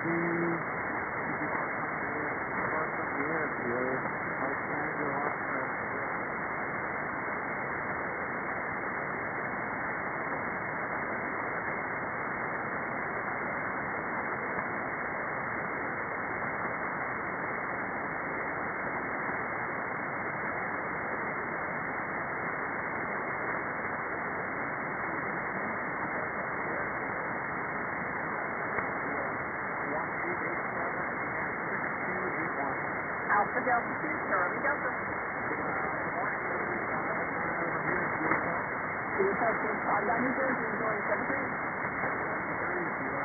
Alpha Delta 2, Charlie Delta. New Jersey, enjoying 73.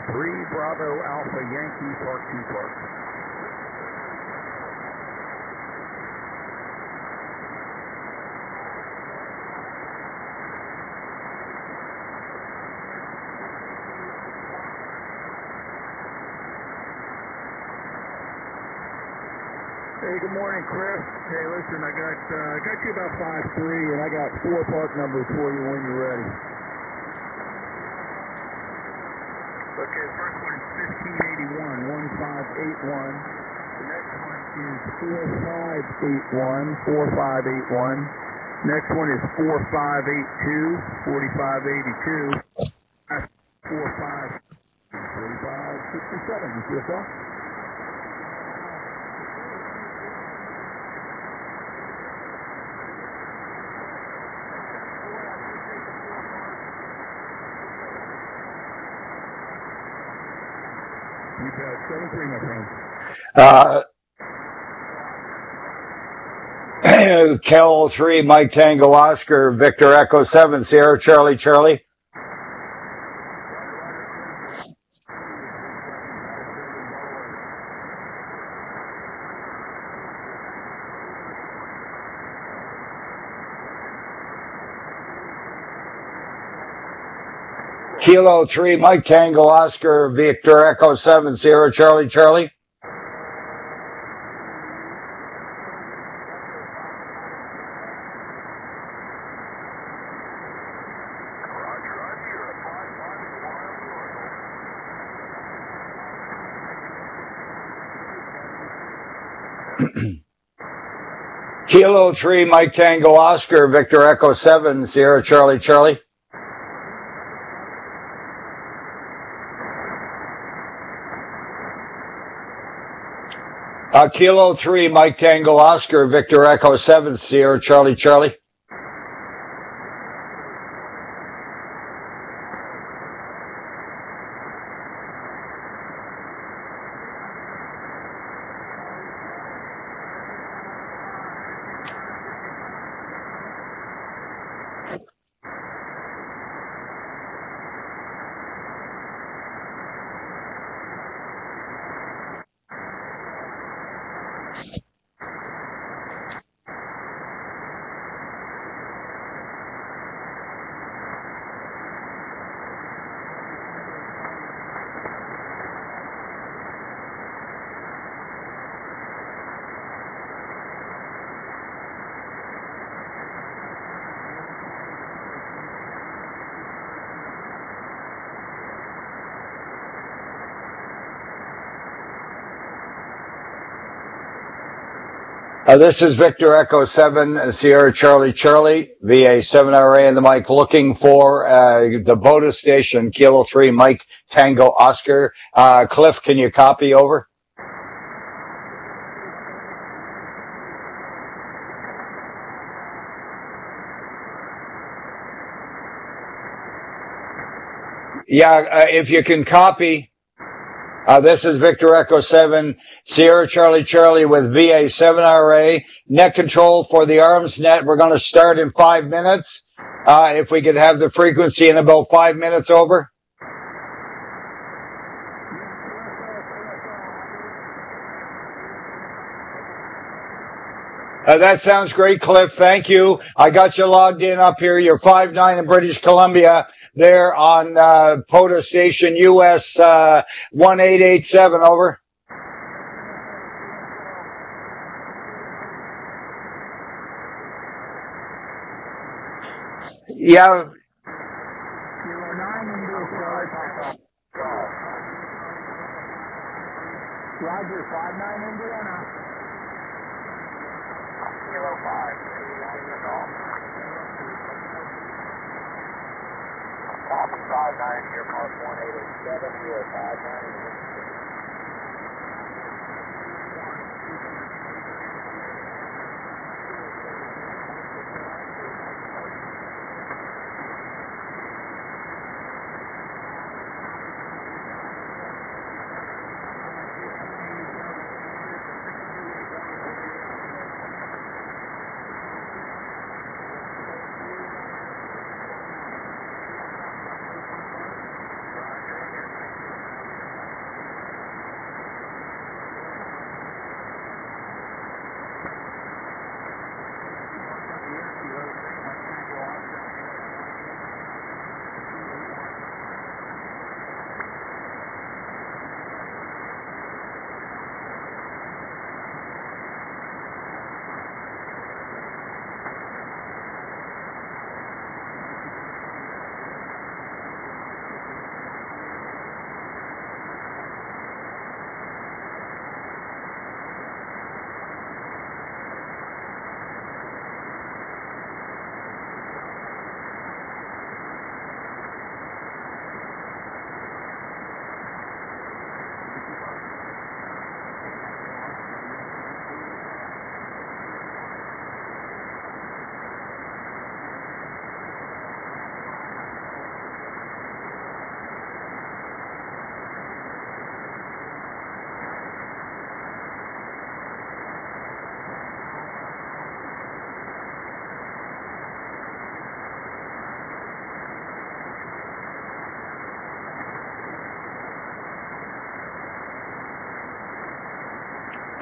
3 Bravo Alpha Yankee Park 2 Park. Hey, good morning, Chris. Hey, listen, I got you about 5-3, and I got 4 park numbers for you when you're ready. Okay, the first one is 1581, 1581. The next one is 4581, 4581. Next one is 4582, 4582. 45, 4567. You see yourself? You bet. 7-3, my friend. Kel 3, Mike Tango Oscar, Victor Echo 7, Sierra Charlie Charlie. Kilo 3, Mike Tango Oscar, Victor Echo 7, Sierra Charlie Charlie. Kilo 3, Mike Tango Oscar, Victor Echo 7, Sierra Charlie Charlie. Kilo 3, Mike Tango Oscar, Victor Echo 7, Sierra Charlie Charlie. This is Victor Echo 7, Sierra Charlie Charlie, VA 7RA in the mic, looking for the Boda station, Kilo 3, Mike Tango Oscar. Cliff, can you copy over? Yeah, if you can copy. This is Victor Echo 7, Sierra Charlie Charlie with VA 7RA. Net control for the arms net. We're going to start in 5 minutes. If we could have the frequency in about 5 minutes, over. That sounds great, Cliff. Thank you. I got you logged in up here. You're 5-9 in British Columbia. There on POTA station US 1887, over. Yeah. Roger, 5-9 Indiana. Kilo 5, copy 5-9 here, Park 1887, you are 5-9.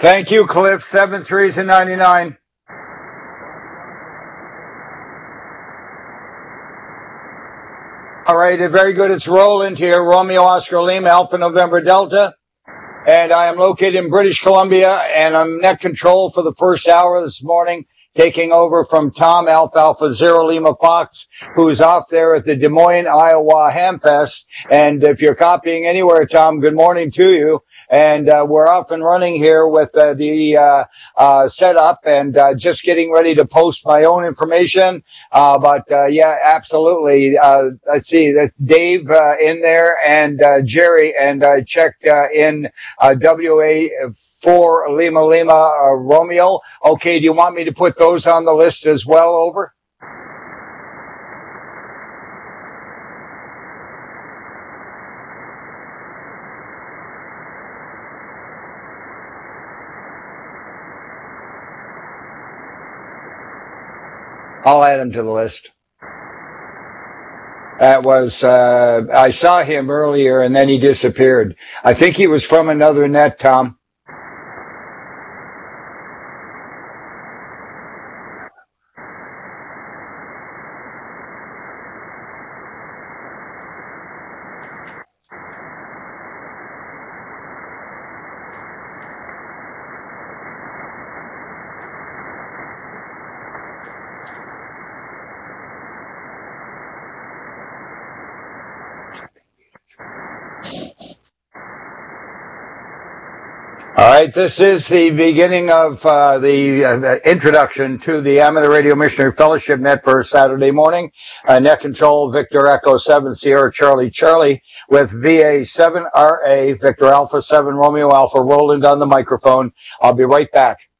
Thank you, Cliff. 7-3s and 99. All right, very good. It's Roland here. Romeo Oscar Lima, Alpha November Delta. And I am located in British Columbia, and I'm net control for the first hour this morning, taking over from Tom Alpha Zero Lima Fox, who's off there at the Des Moines, Iowa Hamfest. And if you're copying anywhere, Tom, good morning to you. And we're off and running here with the setup and just getting ready to post my own information. Yeah, absolutely. Let's see, that's Dave in there and Jerry, and I checked in WA4 Lima Romeo. Okay, do you want me to put those on the list as well? Over. I'll add him to the list. That was, I saw him earlier and then he disappeared. I think he was from another net, Tom. All right, this is the beginning of the introduction to the Amateur Radio Missionary Fellowship Net for Saturday morning. Net control, Victor Echo 7 Sierra Charlie Charlie with VA 7RA, Victor Alpha 7 Romeo Alpha Roland on the microphone. I'll be right back.